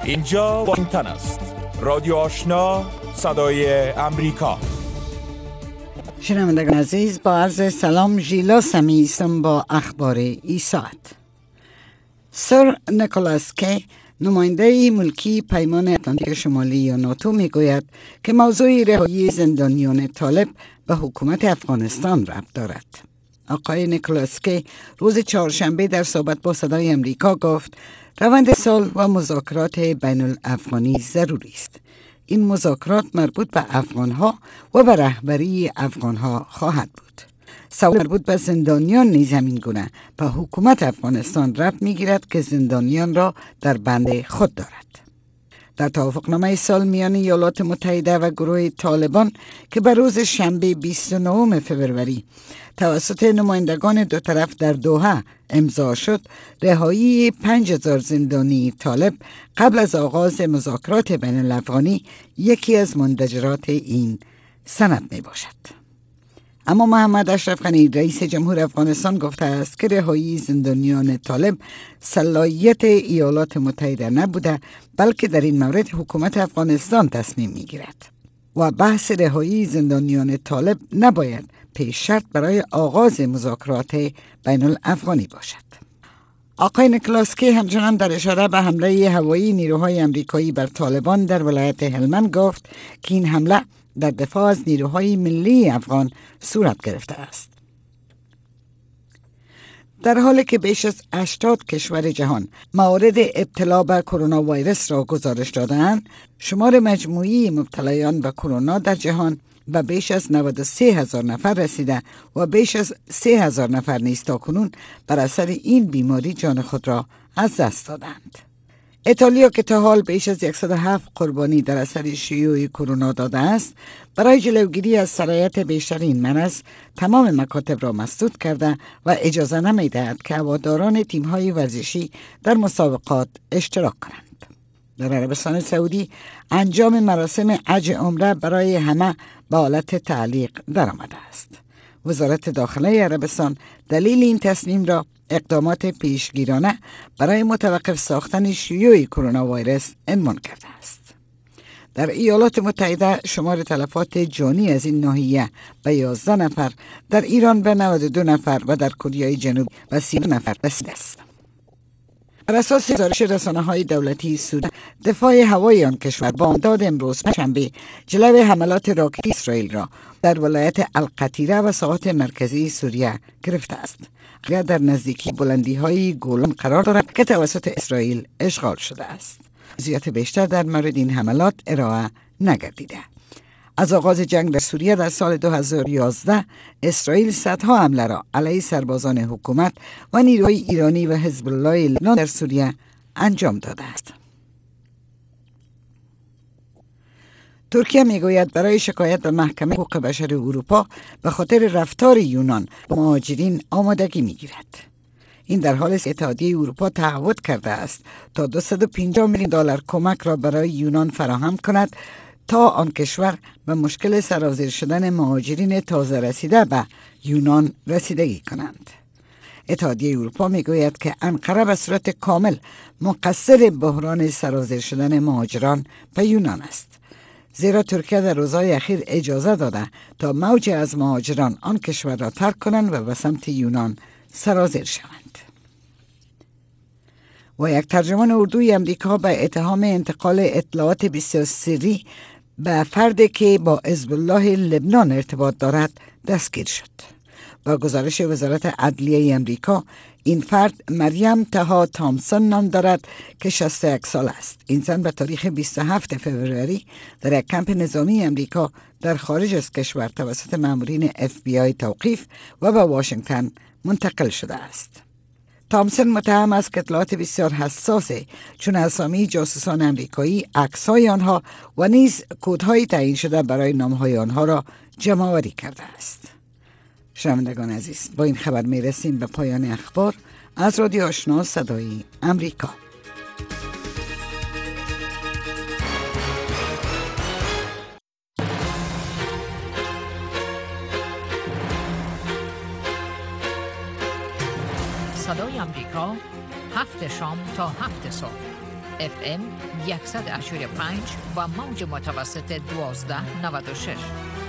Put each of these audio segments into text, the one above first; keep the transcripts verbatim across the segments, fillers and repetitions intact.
اینجا واشنگتن است. رادیو آشنا، صدای امریکا. شنوندگان عزیز، با عرض سلام، ژیلا سمی هستم با اخبار این ساعت. سر نیکولاس کی، نماینده ملکی پیمان اتلانتیک شمالی یا ناتو، میگوید که موضوع رهایی زندانیان طالب به حکومت افغانستان ربط دارد. آقای نیکولاس کی روز چهارشنبه در صحبت با صدای امریکا گفت روند صلح و مذاکرات بین الافغانی ضروری است. این مذاکرات مربوط به افغانها و به رهبری افغانها خواهد بود. سوال مربوط به زندانیان نیز همین گونه به حکومت افغانستان ربط میگیرد که زندانیان را در بند خود دارد. در توافقنامه صلح میان ایالات متحده و گروه طالبان که به روز شنبه بیست و نهم فوریه توسط نمایندگان دو طرف در دوحه امضا شد، رهایی پنج هزار زندانی طالب قبل از آغاز مذاکرات بین الافغانی یکی از مندرجات این سند می باشد. اما محمد اشرف غنی رئیس جمهور افغانستان گفته است که رهایی زندانیان طالب صلاحیت ایالات متحده نبوده، بلکه در این مورد حکومت افغانستان تصمیم می گیرد و بحث رهایی زندانیان طالب نباید پیش شرط برای آغاز مذاکرات بین الافغانی باشد. آقای نیکولاس کی همچنان در اشاره به حمله هوایی نیروهای امریکایی بر طالبان در ولایت هلمند گفت که این حمله در دفاع از نیروهای ملی افغان صورت گرفته است. در حالی که بیش از هشتاد کشور جهان موارد ابتلا به کرونا ویروس را گزارش دادند، شمار مجموعی مبتلایان به کرونا در جهان به بیش از نود و سه هزار نفر رسیده و بیش از سه هزار نفر نیز تاکنون بر اثر این بیماری جان خود را از دست دادند. ایتالیا که تا حال بیش از صد و هفت قربانی در اثر شیوع کرونا داده است، برای جلوگیری از سرایت بیشتر این مرض تمام مکاتب را مسدود کرده و اجازه نمی‌دهد که هواداران تیم‌های ورزشی در مسابقات اشتراک کنند. در عربستان سعودی انجام مراسم حج عمره برای همه به حالت تعلیق درآمده است. وزارت داخله عربستان دلیل این تصمیم را اقدامات پیشگیرانه برای متوقف ساختن شیوع کرونا ویروس عنوان کرده است. در ایالات متحده شمار تلفات جانی از این ناحیه به یازده نفر، در ایران به نود و دو نفر و در کره جنوبی به سی نفر رسیده است. بر اساس گزارش رسانه‌های دولتی سوریه، دفاع هوایی آن کشور با امداد امروز شنبه جلوی حملات راکتی اسرائیل را در ولایت القطیره و ساحات مرکزی سوریه گرفته است. اگر در نزدیکی بلندی‌های گولان قرار دارد که توسط اسرائیل اشغال شده است. جزئیات بیشتر در مورد این حملات ارائه نگردیده. از آغاز جنگ در سوریه در سال دو هزار و یازده اسرائیل صدها حمله را علیه سربازان حکومت و نیروهای ایرانی و حزب الله لبنان در سوریه انجام داده است. ترکیه میگوید برای شکایت به محکمه حقوق بشر اروپا به خاطر رفتار یونان با مهاجرین آمادگی میگیرد. این در حالی است که اتحادیه اروپا تعهد کرده است تا دویست و پنجاه میلیون دلار کمک را برای یونان فراهم کند تا آن کشور به مشکل سرازیر شدن مهاجرین تازه رسیده به یونان رسیدگی کنند. اتحادیه اروپا میگوید که انقره به صورت کامل مقصر بحران سرازیر شدن مهاجران به یونان است، زیرا ترکیه در روزهای اخیر اجازه داده تا موج از مهاجران آن کشور را ترک کنند و به سمت یونان سرازیر شوند. و یک ترجمان اردوی امریکا به اتهام انتقال اطلاعات بسیار سری به فردی که با حزب الله لبنان ارتباط دارد دستگیر شد. با گزارش وزارت عدلیه امریکا، این فرد مریم تها تامسون نام دارد که شصت و یک سال است. این زن به تاریخ بیست و هفتم فوریه در یک کمپ نظامی امریکا در خارج از کشور توسط مامورین اف بی آی توقیف و به واشنگتن منتقل شده است. تامسون متهم است که اطلاعات بسیار حساسه چون اسامی جاسوسان امریکایی، عکس‌های آنها و نیز کدهای تعیین شده برای نام‌های آنها را جمع‌آوری کرده است. شنوندگان عزیز، با این خبر میرسیم به پایان اخبار از رادیو آشنا صدای امریکا. صدای امریکا، هفت شام تا هفت صبح. اف ام صد و هشتاد و پنج و موج متوسط دوازده نود و شش.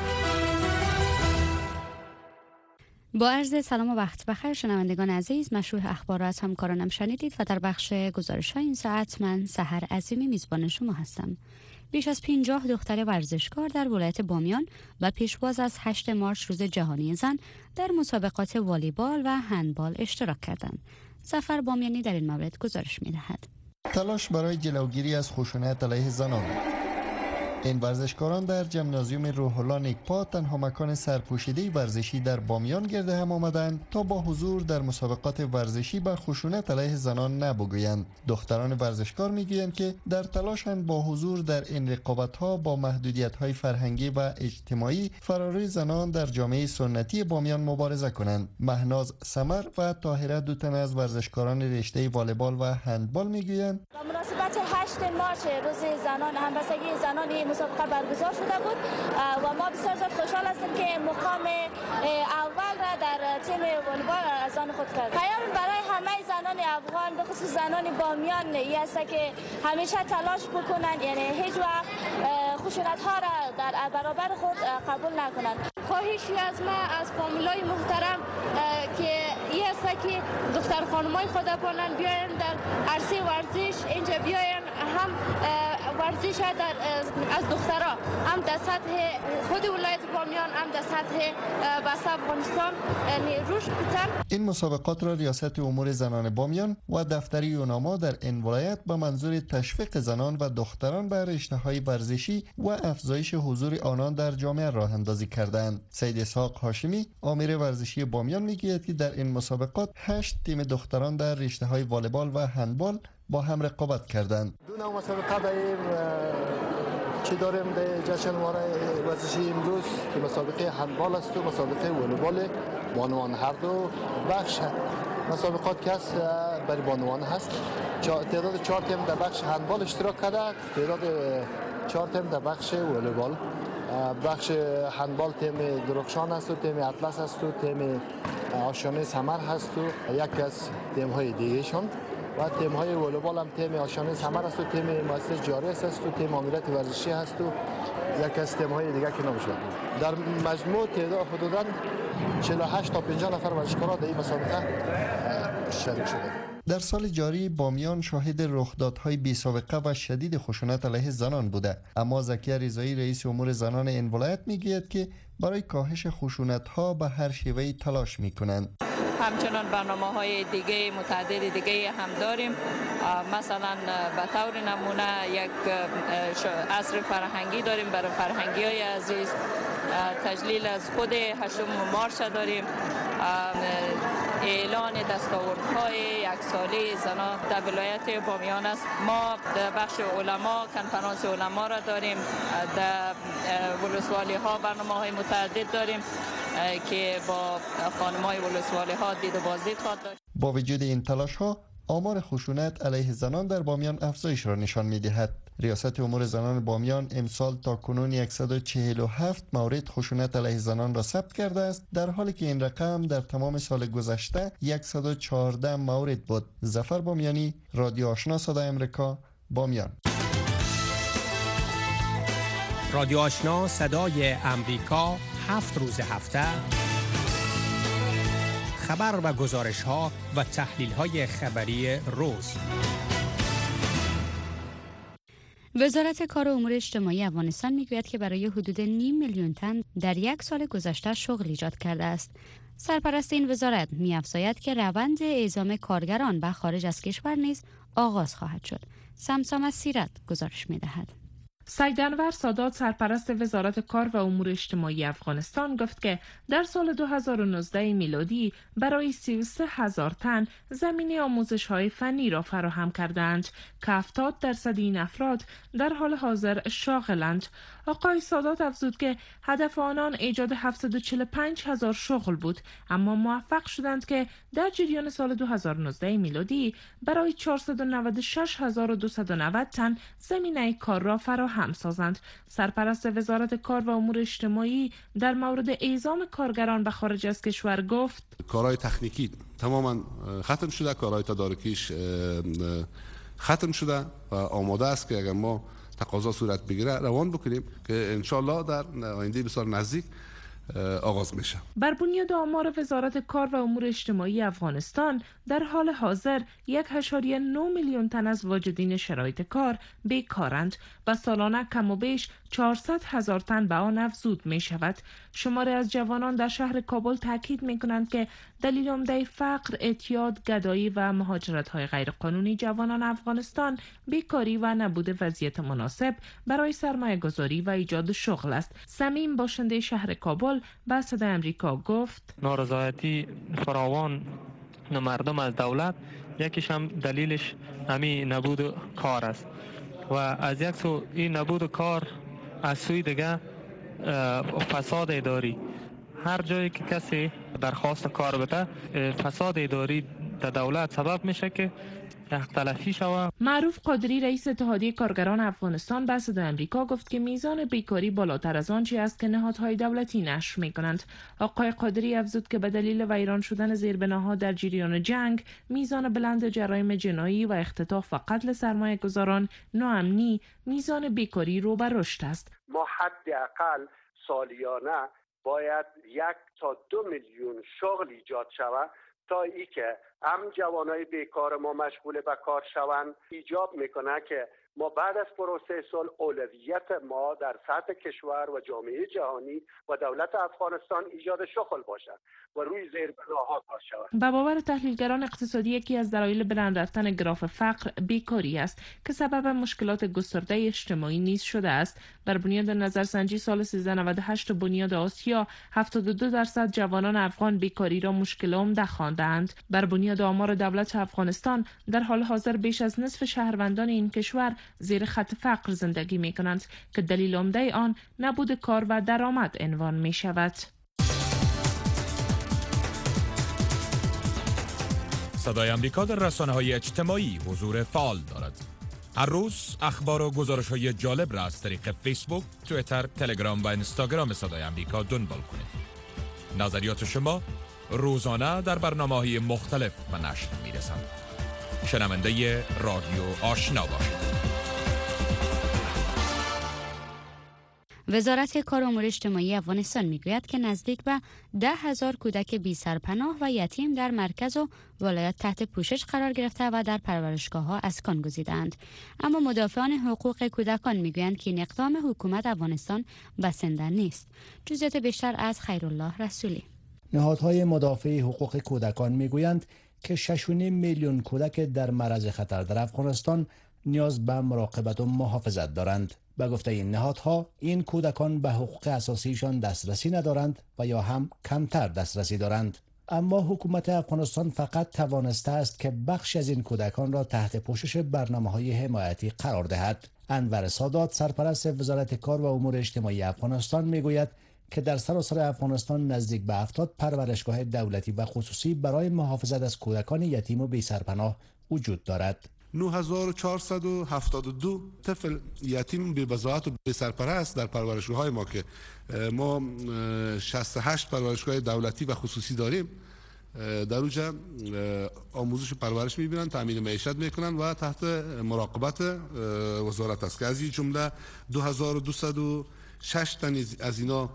با عرض سلام و وقت بخیر شنوندگان عزیز، مشروع اخبار را از همکارانم شنیدید و در بخش گزارش‌های این ساعت من سحر عظیمی میزبان شما هستم. بیش از پنجاه دختر ورزشکار در ولایت بامیان و پیشواز از هشت مارس روز جهانی زن در مسابقات والیبال و هندبال اشتراک کردند. ظفر بامیانی در این مورد گزارش می‌دهد. تلاش برای جلوگیری از خشونت علیه زنان. این ورزشکاران در ژیمنازیوم روح الله نیکپا، تنها مکان سرپوشیده ورزشی در بامیان، گرد هم آمدند تا با حضور در مسابقات ورزشی به خشونت علیه زنان نبگویند. دختران ورزشکار میگویند که در تلاشند با حضور در این رقابت‌ها با محدودیت‌های فرهنگی و اجتماعی فراری زنان در جامعه سنتی بامیان مبارزه کنند. مهناز سمر و طاهره دو تن از ورزشکاران رشته والیبال و هندبال میگویند با مناسبت هشت مارس روز زنان همبستگی زنان مسابقه برگزار شده بود و ما بسیار زیاد خوشحال هستیم که مقام اول را در تیم والیبال از آن خود کرد. پیام برای همه زنان افغان به خصوص زنان بامیان این است که همیشه تلاش بکنند، یعنی هیچ وقت خشونت ها را در برابر خود قبول نکنند. خواهشی از ما از فامیلای محترم که این است که دختر خانمای خود بانن بیاین در عرصه ورزش اینجا بیاین، هم ورزش در از دخترها هم در سطح خود ولایت بامیان هم در سطح بس افغانستان رشد بتن. این مسابقات را ریاست امور زنان بامیان و دفتر یوناما در این ولایت به منظور تشویق زنان و دختران به رشته‌های ورزشی و افزایش حضور آنان در جامعه راه اندازی کردند. سید اسحاق هاشمی امیر ورزشی بامیان میگوید که در این مسابقات هشت تیم دختران در رشته‌های والیبال و هندبال با هم رقابت کردند. دو نوع مسابقه داریم چی داریم در جشنواره ورزشی امروز که مسابقه هندبال است و مسابقه والیبال بانوان. هر دو بخش مسابقات که هست برای بانوان هست. تعداد چهار تیم در بخش هندبال اشتراک کرده، تعداد چهار تیم در بخش والیبال. بخش هندبال تیم درخشان است و تیم اطلس است و تیم آشانه سمر هست و یکی از تیم های دیگه شون. و تیم های والیبال هم تیم آشانه سمر است و تیم مؤسسه جاری است و تیم امیرت ورزشی هست و یک از تیم های دیگه که نمیشه. در مجموع تعداد حدوداً چهل و هشت تا پنجاه نفر ورزشکارا در این مسابقه شریک شده. در سال جاری بامیان شاهد رخدادهای بی‌سابقه و شدید خشونت علیه زنان بوده، اما زکیه رضایی رئیس امور زنان این ولایت میگوید که برای کاهش خشونت‌ها به هر شیوهی تلاش میکنند. همچنان برنامه‌های دیگه متعدد دیگه هم داریم. مثلا به طور نمونه یک عصر فرهنگی داریم برای فرهنگی‌های عزیز. تجلیل از خود هشتم مارس داریم. اعلان دستاوردهای یک ساله زنان در ولایت بامیان است. ما در بخش علما کنفرانس علما را داریم. در ولسوالی ها برنامه‌های متعدد داریم که با خانم‌های ولسوالی ها دید و بازدید خواهد داشت. با وجود این تلاش ها آمار خشونت علیه زنان در بامیان افزایش را نشان می‌دهد. ریاست امور زنان بامیان امسال تا کنون صد و چهل و هفت مورد خشونت علیه زنان را ثبت کرده است، در حالی که این رقم در تمام سال گذشته صد و چهارده مورد بود. ظفر بامیانی، رادیو آشنا صدای امریکا، بامیان. رادیو آشنا صدای امریکا، هفت روز هفته خبر و گزارش ها و تحلیل های خبری روز. وزارت کار و امور اجتماعی افغانستان میگوید که برای حدود نیم میلیون تن در یک سال گذشته شغل ایجاد کرده است. سرپرست این وزارت می‌افزاید که روند اعزام کارگران به خارج از کشور نیز آغاز خواهد شد. سمسام از سیرت گزارش می‌دهد. سید انور سادات سرپرست وزارت کار و امور اجتماعی افغانستان گفت که در سال دو هزار و نوزده میلادی برای سی و سه هزار تن زمینه آموزش‌های فنی را فراهم کردند که هفتاد درصد این افراد در حال حاضر شاغلند. آقای سادات افزود که هدف آنان ایجاد هفتصد و چهل و پنج هزار شغل بود، اما موفق شدند که در جریان سال دو هزار و نوزده میلادی برای چهارصد و نود و شش هزار و دویست و نود تن زمینه کار را فراهم سازند. سرپرست وزارت کار و امور اجتماعی در مورد اعزام کارگران به خارج از کشور گفت: کارهای تکنیکی تماما ختم شده، کارهای تدارکیش ختم شده و آماده است که اگر ما تقاضا صورت بگیره روان بکنیم که انشالله در آینده بسیار نزدیک آغاز میشه. بر بنیاد آمار وزارت کار و امور اجتماعی افغانستان در حال حاضر یک و نه میلیون تن از واجدین شرایط کار بیکارند و سالانه کم و بیش چهارصد هزار تن به آن افزود می شود. شماری از جوانان در شهر کابل تاکید می کنند که دلیل عمده فقر، اعتیاد، گدایی و مهاجرت های غیرقانونی جوانان افغانستان بیکاری و نبود وضعیت مناسب برای سرمایه گذاری و ایجاد شغل است. صمیم باشنده شهر کابل به صدای امریکا گفت نارضایتی فراوان مردم از دولت یکیش هم دلیلش همین نبود کار است و از یک سو این نبود کار از سوی دیگه فساد اداری. هر جایی که کسی درخواست کار بده فساد اداری در دولت سبب میشه که حق تلفی شود. معروف قادری رئیس اتحادیه کارگران افغانستان به صدای آمریکا گفت که میزان بیکاری بالاتر از آنچه است که نهادهای دولتی نشر میکنند. آقای قادری افزود که به دلیل ویران شدن زیربناها در جریان جنگ، میزان بلند جرایم جنایی و اختطاف و قتل سرمایه گذاران، ناامنی، میزان بیکاری رو به رشد است. ما حداقل سالیانه باید یک تا دو میلیون شغل ایجاد شود تا ای که هم جوانای بیکار ما مشغول به کار شوند. ایجاب میکنه که ما بعد از پروسه صلح اولویت ما در سطح کشور و جامعه جهانی و دولت افغانستان ایجاد شغل باشد و روی زیربناها کار شود. به باور تحلیلگران اقتصادی یکی از دلایل بلند رفتن گراف فقر بیکاری است که سبب مشکلات گسترده اجتماعی نیز شده است. بر بنیاد نظرسنجی سال سیزده نود و هشت بنیاد آسیا، هفتاد و دو درصد جوانان افغان بیکاری را مشکل عمده خواندند. بر بنیاد آمار دولت افغانستان در حال حاضر بیش از نصف شهروندان این کشور زیر خط فقر زندگی می کنند که دلیل عمده آن نبود کار و درآمد عنوان می شود. صدای امریکا در رسانه‌های اجتماعی حضور فعال دارد. هر روز اخبار و گزارش‌های جالب را از طریق فیسبوک، توییتر، تلگرام و اینستاگرام صدای امریکا دنبال کنید. نظریات شما روزانه در برنامه‌های مختلف و نشر می‌رسند. شنونده رادیو آشنا باشید. وزارت کار و امور اجتماعی افغانستان میگوید که نزدیک به ده هزار کودک بی سرپناه و یتیم در مرکز و ولایت تحت پوشش قرار گرفته و در پرورشگاه‌ها اسکان گزیدند. اما مدافعان حقوق کودکان میگویند که این اقدام حکومت افغانستان بسنده نیست. جزئیات بیشتر از خیرالله رسولی. نهادهای مدافع حقوق کودکان میگویند که شش و نیم میلیون کودک در معرض خطر در افغانستان نیاز به مراقبت و محافظت دارند. به گفته این نهادها، این کودکان به حقوق اساسیشان دسترسی ندارند و یا هم کمتر دسترسی دارند. اما حکومت افغانستان فقط توانسته است که بخش از این کودکان را تحت پوشش برنامه‌های حمایتی قرار دهد. انور سادات، سرپرست وزارت کار و امور اجتماعی افغانستان میگوید که در سراسر افغانستان نزدیک به هفتاد پرورشگاه دولتی و خصوصی برای محافظت از کودکان یتیم و بی سرپناه وجود دارد. نه هزار و چهارصد و هفتاد و دو طفل یتیم بی بضاعت و بی سرپرست در پرورشگاه‌های ما که ما شصت و هشت پرورشگاه دولتی و خصوصی داریم، در اونجا آموزش و پرورش می‌بینن، تامین معیشت میکنن و تحت مراقبت وزارت است که از این جمله دو هزار و دویست و شش تن از اینا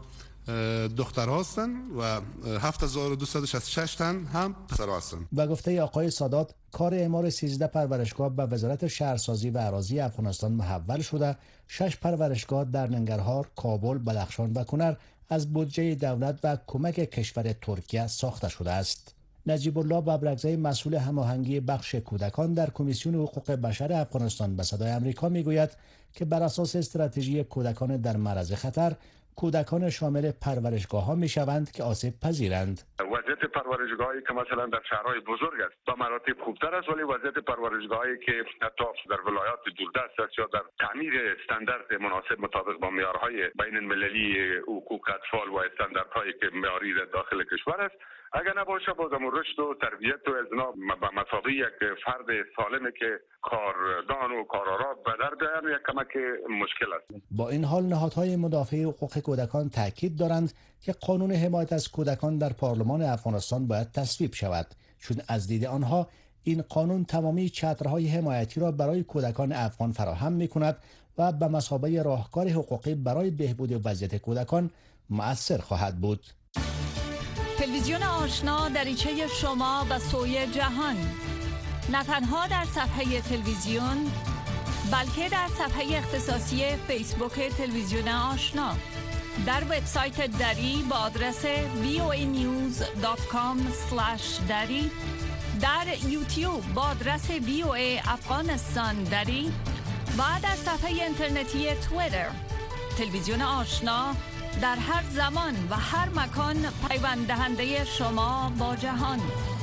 دختر هستن و هفت هزار و دویست و شصت و شش تن هم پسر هستن. و گفته آقای سادات، کار اعمار سیزده پرورشگاه به وزارت شهرسازی و اراضی افغانستان محول شده. شش پرورشگاه در ننگرهار، کابل، بدخشان و کنر از بودجه دولت و کمک کشور ترکیه ساخته شده است. نجیب الله ببرگزی، مسئول هماهنگی بخش کودکان در کمیسیون حقوق بشر افغانستان به صدای آمریکا میگوید که بر اساس استراتژی کودکان در معرض خطر، کودکان شامل پرورشگاه ها می شوند که آسیب پذیرند. وضعیت پرورشگاهی که مثلا در شهرهای بزرگ است با مراتب خوبتر است، ولی وضعیت پرورشگاهی که حتی در ولایات دوردست است یا در تعمیر استاندارد مناسب مطابق با معیارهای بین المللی حقوق اطفال و استانداردهایی که معیاری داخل کشور است، اگر نباشه بازم رشد و تربیت و ازنا به مسابقه یک فرد سالمه که کاردان و کارآرا به در بیان یک کمک مشکل است. با این حال نهادهای مدافع حقوق کودکان تاکید دارند که قانون حمایت از کودکان در پارلمان افغانستان باید تصویب شود، چون از دید آنها این قانون تمامی چترهای حمایتی را برای کودکان افغان فراهم می‌کند و به مثابه راهکار حقوقی برای بهبود وضعیت کودکان مؤثر خواهد بود. تلویزیون آشنا دریچه شما به سوی جهان، نه تنها در صفحه تلویزیون بلکه در صفحه اختصاصی فیسبوک تلویزیون آشنا، در وبسایت دری با آدرس وی او ای نیوز دات کام اسلش دری، در یوتیوب با آدرس وی او ای افغانستان دری و در صفحه اینترنتی توییتر. تلویزیون آشنا در هر زمان و هر مکان پیوند دهنده شما با جهان.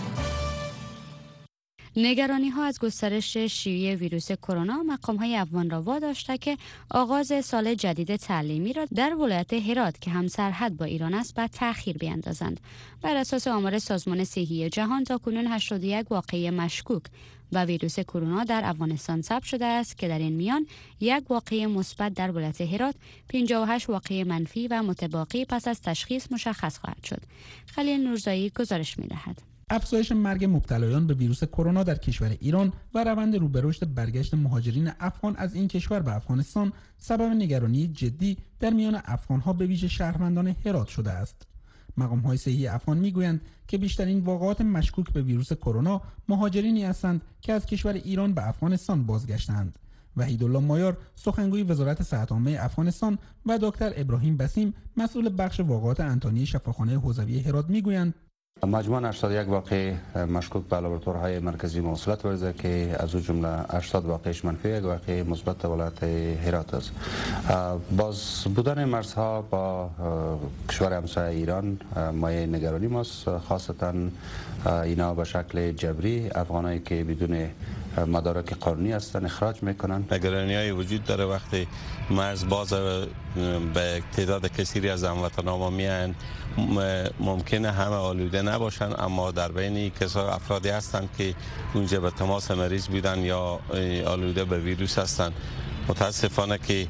نگرانی ها از گسترش شیوع ویروس کرونا مقام های افغان را واداشته که آغاز سال جدید تعلیمی را در ولایت هرات که هم سرحد با ایران است به تأخیر بیندازند. بر اساس آمار سازمان صحی جهان تاکنون هشتاد و یک واقعه مشکوک و ویروس کرونا در افغانستان ثبت شده است که در این میان یک واقعه مثبت در ولایت هرات، پنجاه و هشت واقعه منفی و متباقی پس از تشخیص مشخص خواهد شد. خلیل نورزایی گزارش می‌دهد. افزایش مرگ مبتلایان به ویروس کرونا در کشور ایران و روند رو به رشد برگشت مهاجرین افغان از این کشور به افغانستان سبب نگرانی جدی در میان افغان‌ها به ویژه شهروندان هرات شده است. مقام‌های صحی افغان می‌گویند که بیشترین واقعات مشکوک به ویروس کرونا مهاجرینی هستند که از کشور ایران به افغانستان بازگشتند. وحیدالله مایار سخنگوی وزارت صحت عامه افغانستان و دکتر ابراهیم بسیم مسئول بخش واقعات انتانی شفاخانه حوزوی هرات می‌گویند مجموعاً هشتاد و یک واقع مشکوک به لابراتوارهای مرکزی موصولت ورزه که از او جمله هشتاد واقعش منفی، یک واقع مثبت ولایت هرات است. باز بودن مرزها با کشور همسایه ایران مایه نگرانی ماست، خاصتاً اینا به شکل جبری افغانایی که بدون مدارک قانونی هستند اخراج میکنن. نگرانی‌های وجود داره وقتی مرز باز به تعداد کثیری از هموطنان ما میان، ممکنه همه آلوده نباشن اما در بین کسا افرادی هستند که اونجا به تماس مریض بودن یا آلوده به ویروس هستند. متاسفانه که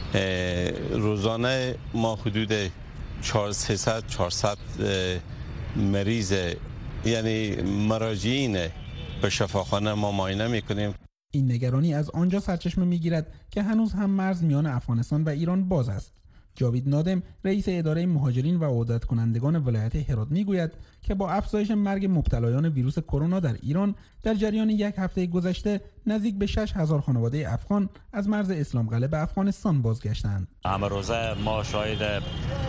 روزانه ما حدود سیصد چهارصد مریض یعنی مراجعین به شفاخانه ما معاینه میکنیم. این نگرانی از آنجا سرچشمه میگیرد که هنوز هم مرز میان افغانستان و ایران باز است. جاوید نادم رئیس اداره مهاجرین و عودت کنندگان ولایت هرات میگوید که با افزایش مرگ مبتلایان ویروس کرونا در ایران در جریان یک هفته گذشته نزدیک به شش هزار خانواده افغان از مرز اسلام قلعه به افغانستان بازگشتند. امروزه ما شاهد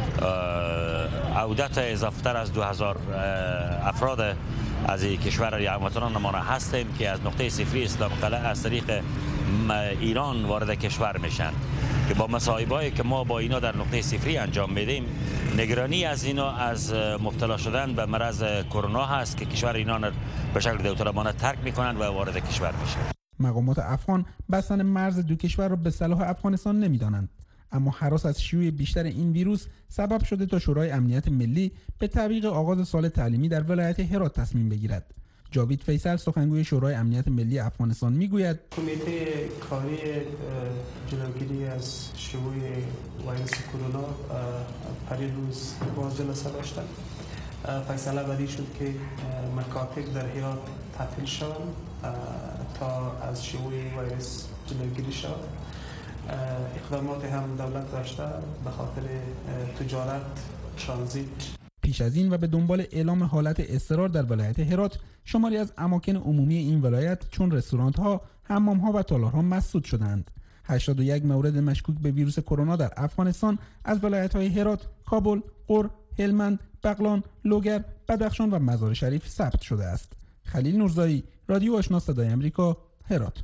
عودت اضافتر از دو هزار افراد از کشور هموطنان ما هستیم که از نقطه صفری اسلام قلعه از طریق ایران وارد کشور میشن که با مصائبایی که ما با اینا در نقطه صفری انجام میدیم نگرانی از اینا از مبتلا شدن به مرض کرونا هست که کشور اینا به شکل داوطلبانه ترک میکنند و وارد کشور میشن. مقامات افغان بستن مرز دو کشور را به صلاح افغانستان نمیدانند، اما هراس از شیوع بیشتر این ویروس سبب شده تا شورای امنیت ملی به تعویق آغاز سال تعلیمی در ولایت هرات تصمیم بگیرد. جاوید فیصل سخنگوی شورای امنیت ملی افغانستان میگوید کمیته کاری جلوگیری از شیوع ویروس کرونا پریروز باز جلسه داشتن. فیصله بدی شد که مکاتب در هرات تعطیل شوند تا از شیوع ویروس جلوگیری شود. اقدامات هم دولت داشته به خاطر تجارت، ترانزیت. پیش از این و به دنبال اعلام حالت اضطرار در ولایت هرات، شماری از اماکن عمومی این ولایت چون رستوران‌ها، حمام‌ها و تالارها مسدود شدند. هشتاد و یک مورد مشکوک به ویروس کرونا در افغانستان از ولایت‌های هرات، کابل، غور، هلمند، بغلان، لوگر، بدخشان و مزار شریف ثبت شده است. خلیل نورزایی، رادیو آشنا صدای آمریکا، هرات.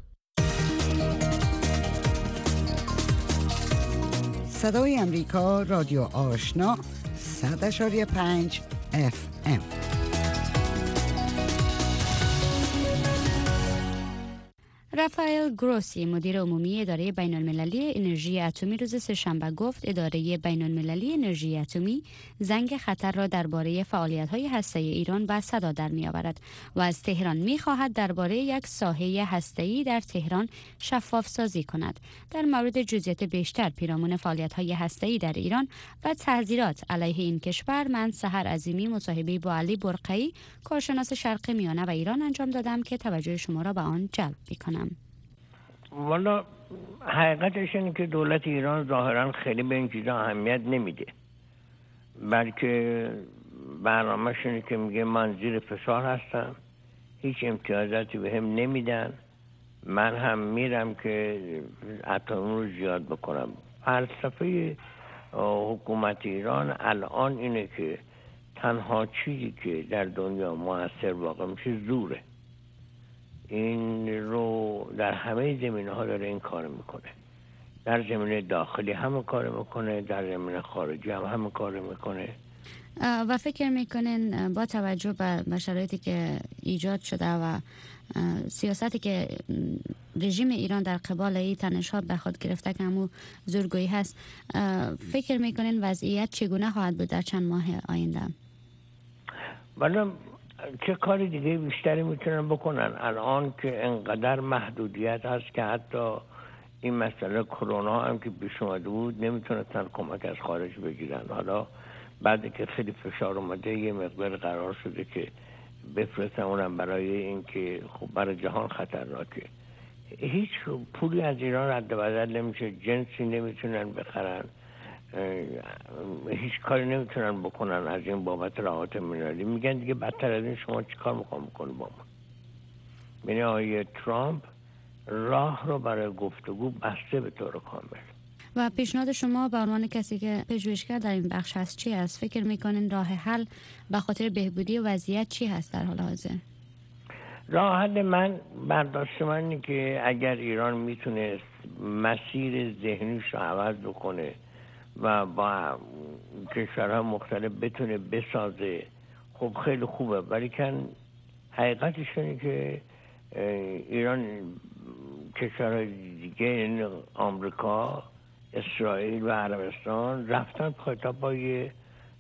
صدای آمریکا، رادیو آشنا، صد اشاری پنج اف ام. رافائل گروسی مدیر عمومی اداره بین المللی انرژی اتمی روز سه‌شنبه گفت اداره بین المللی انرژی اتمی زنگ خطر را درباره فعالیت‌های هسته‌ای ایران به صدا در می‌آورد و از تهران می‌خواهد درباره یک ساحه هسته‌ای در تهران شفاف سازی کند. در مورد جزئیات بیشتر پیرامون فعالیت‌های هسته‌ای در ایران و تحذیرات علیه این کشور، من سحر عظیمی مصاحبه با علی برقعی کارشناس شرق میانه و ایران انجام دادم که توجه شما را به آن جلب می‌کنم. والا حقیقتش اینه که دولت ایران ظاهرا خیلی به این چیزا اهمیت نمیده، بلکه برنامه‌ش اینه که میگه من زیر فشار هستم، هیچ امتیازاتی به هم نمیدن، من هم میرم که اتم رو زیاد بکنم. فلسفه حکومت ایران الان اینه که تنها چیزی که در دنیا موثر واقع میشه زوره. این رو در همه زمینه ها داره این کار میکنه، در زمینه داخلی هم کار میکنه، در زمینه خارجی هم هم کار میکنه. و فکر میکنین با توجه به شرایطی که ایجاد شده و سیاستی که رژیم ایران در قبال این تنش‌ها به خود گرفته که همون زورگویی هست، فکر میکنین وضعیت چگونه خواهد بود در چند ماه آینده؟ والا چه کاری دیگه بیشتری میتونن بکنن الان که انقدر محدودیت هست که حتی این مسئله کرونا هم که پیش اومده بود نمیتونستن کمک از خارج بگیرن. حالا بعد که خیلی فشار اومده یه مقدار قرار شده که بفرستن، اونم برای اینکه خب برای جهان خطرناکه. هیچ پولی از ایران رد و بدل نمیشه، جنسی نمیتونن بخرن، هیچ کاری نمیتونن بکنن از این بابت روابط بین‌المللی. میگن دیگه بدتر از این شما چیکار میخوام بکنی با ما؟ یعنی آقای ترامپ راه رو برای گفتگو بسته به طور کامل. و پیشنهاد شما به عنوان کسی که پژوهشگر در این بخش هست چی است؟ فکر میکنین راه حل به خاطر بهبودی وضعیت چی هست در حال حاضر؟ راه حل من برداشت من اینه که اگر ایران میتونست مسیر ذهنیش رو عوض بکنه و با کشورها مختلف بتونه بسازه، خب خیلی خوبه. ولی کن حقیقتش اینه که ایران کشورهای دیگه، یعنی آمریکا، اسرائیل و عربستان رفتن تا پای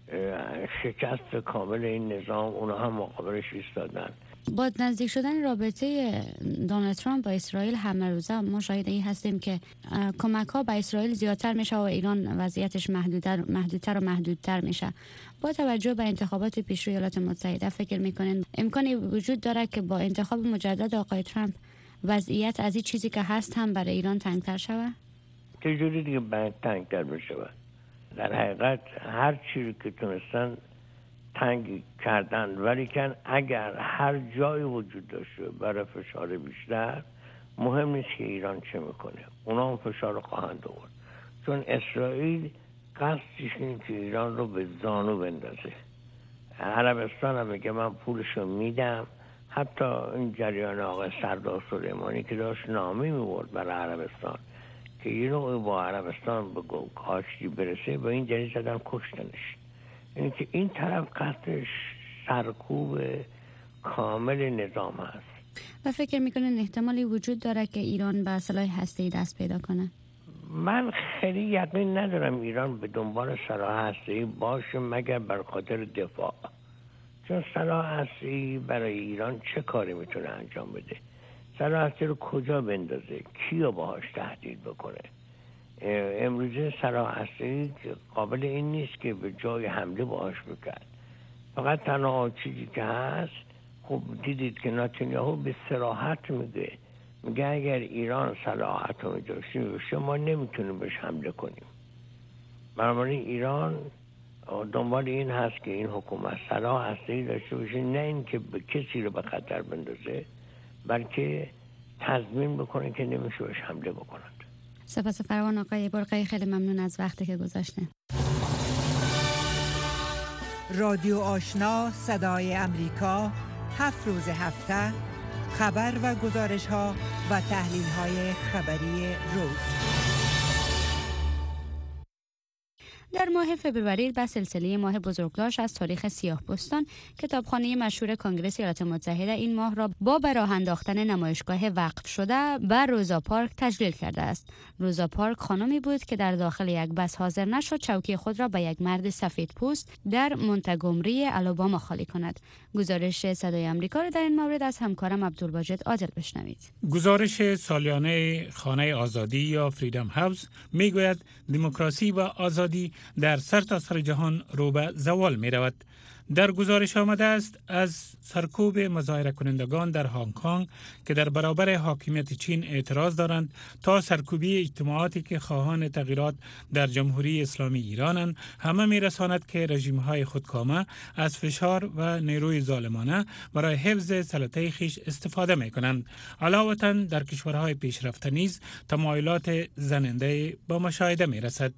شکست کامل این نظام، اونا هم مقابلش ایستادن. با نزدیک شدن رابطه دونالد ترامپ با اسرائیل همه روزه ما شاهد این هستیم که کمک ها به اسرائیل زیادتر میشه و ایران وضعیتش محدودتر محدودتر و محدودتر میشه. با توجه به انتخابات پیشرو ایالات متحده فکر میکنین امکانی وجود داره که با انتخاب مجدد آقای ترامپ وضعیت از این چیزی که هست هم برای ایران تنگتر شود؟ چه جوری دیگه باید تنگتر بشه؟ در حقیقت هر چیزی که تونستن تنگ کردن، ولی کن اگر هر جایی وجود داشته برای فشار بیشتر، مهم نیست که ایران چه میکنه، اونا هم فشار رو خواهند آورد. چون اسرائیل قصدش اینه که ایران رو به زانو بندازه. عربستان هم میگه من پولشو میدم. حتی این جریان آقای سردار سلیمانی که داشت نامه میورد برای عربستان که ایران با عربستان به آشتی برسه، با این جریان زدن کشتنش. یعنی که این طرف قصدش سرکوب کامل نظام هست. و فکر میکنین احتمالی وجود داره که ایران به سلاح هسته‌ای دست پیدا کنه؟ من خیلی یقین ندارم ایران به دنبال سلاح هسته‌ای باشه مگر بر خاطر دفاع. چون سلاح هسته‌ای برای ایران چه کاری میتونه انجام بده؟ سلاح هسته‌ای رو کجا بندازه؟ کیو باهاش تهدید بکنه؟ امروزه سلاح هسته‌ای قابل این نیست که به جای حمله باهاش بکرد. فقط تنها چیزی که هست، خب دیدید که نتانیاهو به صراحت میگه میگه اگر ایران سلاح اتمی داشته باشه ما نمیتونیم بهش حمله کنیم. بنابراین ایران دنبال این هست که این حکومت سلاح هسته‌ای داشته باشه، نه اینکه به کسی رو به خطر بندازه، بلکه تضمین بکنه که نمیشه بهش حمله بکنند. سپاس فراوان آقای برقعی، خیلی ممنون از وقتی که گذاشتین. رادیو آشنا صدای امریکا، هفت روز هفته خبر و گزارش ها و تحلیل های خبری روز. در ماه فبروری به سلسله ماه بزرگداشت از تاریخ سیاه‌پوستان، کتابخانه مشهور کنگره ایالات متحده این ماه را با به راه انداختن نمایشگاه وقف شده به روزا پارک تجلیل کرده است. روزا پارک خانمی بود که در داخل یک بس حاضر نشد چوکی خود را به یک مرد سفید پوست در مونتگومری آلاباما خالی کند. گزارش صدای آمریکا را در این مورد از همکارم عبدالواجد عادل بشنوید. گزارش سالیانه خانه آزادی یا فریدم هاوس میگوید دموکراسی و آزادی در سرتاسر سر جهان رو به زوال می رود. در گزارش آمده است از سرکوب مظاهره کنندگان در هنگ کنگ که در برابر حاکمیت چین اعتراض دارند تا سرکوبی اجتماعاتی که خواهان تغییرات در جمهوری اسلامی ایرانند، همه می رساند که رژیم‌های خودکامه از فشار و نیروی ظالمانه برای حفظ سلطه خیش استفاده می کنند. علاوه در کشورهای پیشرفته نیز تمایلات زننده با مشاهده می رسد.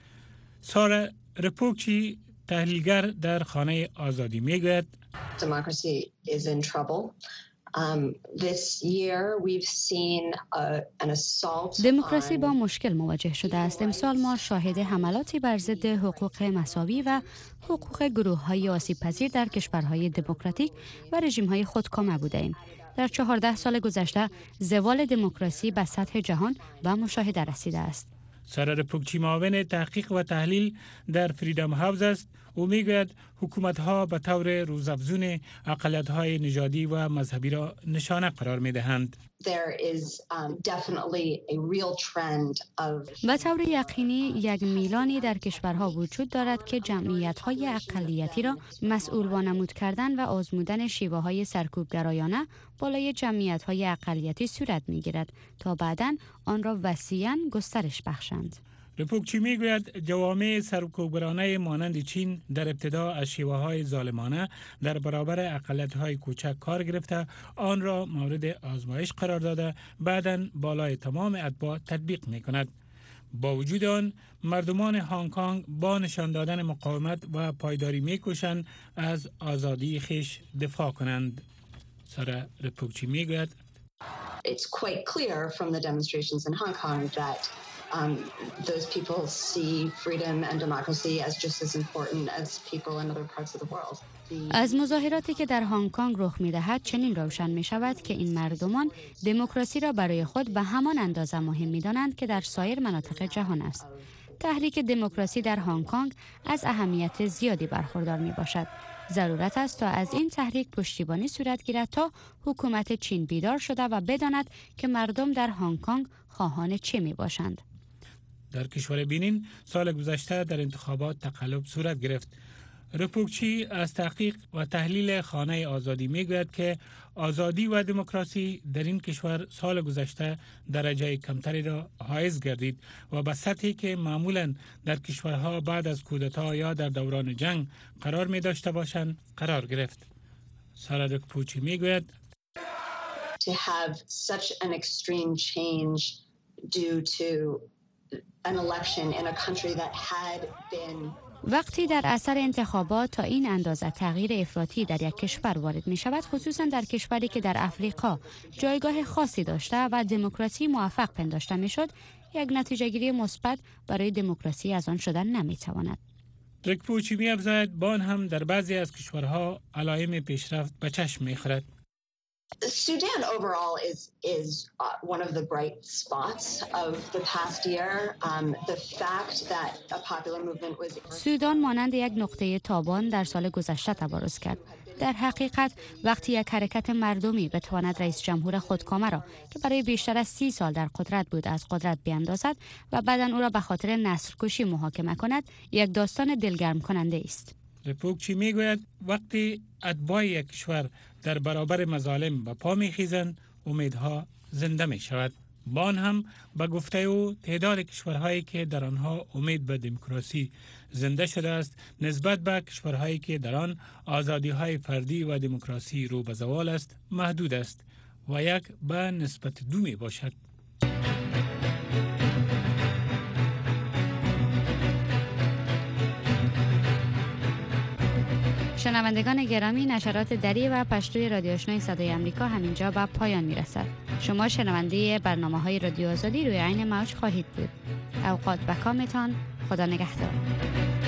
سارا رپوکچی تحلیلگر در خانه آزادی میگوید Democracy is in trouble. Um, this year we've seen a, an assault دموکراسی با مشکل مواجه شده است. امسال ما شاهد حملاتی بر ضد حقوق مساوی و حقوق گروه‌های آسیب‌پذیر در کشورهای دموکراتیک و رژیم‌های خودکامه بوده‌ایم. در چهارده سال گذشته زوال دموکراسی به سطح جهان به مشاهده رسیده است. سارا رپوکچی معاون تحقیق و تحلیل در فریدم هاوس است. او میگوید حکومت‌ها به طور روزافزون اقلیت‌های نژادی و مذهبی را نشانه قرار می‌دهند. There is um, definitely a real trend of به طور یقینی یک میلانی در کشورها وجود دارد که جمعیت‌های اقلیتی را مسئول وانمود کردن و آزمودن شیوه‌های سرکوبگرایانه بالای جمعیت‌های اقلیتی صورت می‌گیرد تا بعداً آن را وسیعاً گسترش بخشند. رپوکچی میگوید جوامع سرکوبگرانه مانند چین در ابتدا از شیوه‌های ظالمانه در برابر اقلیت‌های کوچک کار گرفته، آن را مورد آزمایش قرار داده، بعداً بالای تمام اتباع تطبیق می‌کند. با وجود آن مردمان هنگ کنگ با نشان دادن مقاومت و پایداری می‌کوشند از آزادی خیش دفاع کنند. سارا رپوکچی میگوید It's quite clear from the demonstrations in Hong Kong that Um, those people see freedom and democracy as just as important as people in other parts of the world. از مظاهراتی که در هنگ کنگ رخ می‌دهد چنین روشن می‌شود که این مردمان دموکراسی را برای خود به همان اندازه مهم می‌دانند که در سایر مناطق جهان است. تحریک دموکراسی در هنگ کنگ از اهمیت زیادی برخوردار می‌باشد. ضرورت است تا از این تحریک پشتیبانی صورت گیرد تا حکومت چین بیدار شده و بداند که مردم در هنگ کنگ خواهان چه می‌باشند. در کشور بنین سال گذشته در انتخابات تقلب صورت گرفت. رپوکچی از تحقیق و تحلیل خانه آزادی میگوید که آزادی و دموکراسی در این کشور سال گذشته درجه کمتری را حائز گردید و به سطحی که معمولاً در کشورها بعد از کودتا یا در دوران جنگ قرار می داشته باشند قرار گرفت. سارا رپوکچی میگوید To have such an extreme change due to an election in a country that had been وقتی در اثر انتخابات تا این اندازه تغییر افراطی در یک کشور وارد می شود، خصوصا در کشوری که در افریقا جایگاه خاصی داشته و دموکراسی موفق پنداشته می شد، یک نتیجه گیری مثبت برای دموکراسی از آن شدن نمی تواند. رپوکچی می افزاید بان هم در بعضی از کشورها علائم پیشرفت به چشم می خورد. Sudan overall is is uh, one of the bright spots of the past year. Um, the fact that a popular movement was سودان مانند یک نقطه تابان در سال گذشته تبارز کرد. در حقیقت وقتی یک حرکت مردمی بتواند رئیس جمهور خودکامه را که برای بیشتر از سی سال در قدرت بود از قدرت بیاندازد و بعداً او را به خاطر نسل‌کشی محاکمه کند، یک داستان دلگرم کننده است. رپوکچی میگوید وقتی اتباع یک کشور در برابر مظالم به پا میخیزند، امیدها زنده می شود. بان هم به گفته او تعداد کشورهایی که در آنها امید به دموکراسی زنده شده است نسبت به کشورهایی که در آن آزادی‌های فردی و دموکراسی رو به زوال است محدود است و یک به نسبت دو می باشد. شنوندگان گرامی، نشرات دری و پشتوی رادیو آشنای صدای آمریکا همینجا به پایان میرسد. شما شنونده برنامه‌های رادیو آزادی روی عین موج خواهید بود. اوقات بکامتان خدا نگهدار.